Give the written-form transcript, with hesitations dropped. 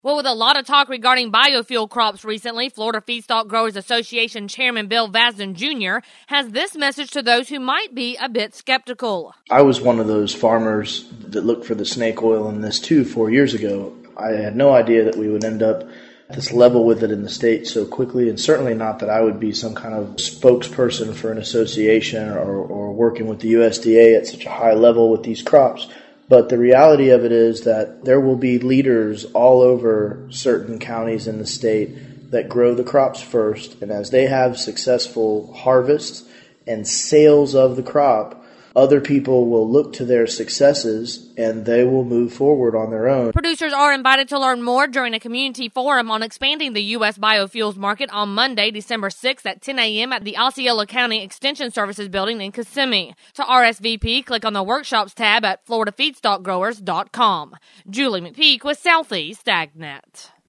Well, with a lot of talk regarding biofuel crops recently, Florida Feedstock Growers Association Chairman Bill Vazden Jr. has this message to those who might be a bit skeptical. I was one of those farmers that looked for the snake oil in this too 4 years ago. I had no idea that we would end up at this level with it in the state so quickly, and certainly not that I would be some kind of spokesperson for an association or working with the USDA at such a high level with these crops. But the reality of it is that there will be leaders all over certain counties in the state that grow the crops first, and as they have successful harvests and sales of the crop, other people will look to their successes and they will move forward on their own. Producers are invited to learn more during a community forum on expanding the U.S. biofuels market on Monday, December 6th at 10 a.m. at the Osceola County Extension Services building in Kissimmee. To RSVP, click on the Workshops tab at floridafeedstockgrowers.com. Julie McPeak with Southeast AgNet.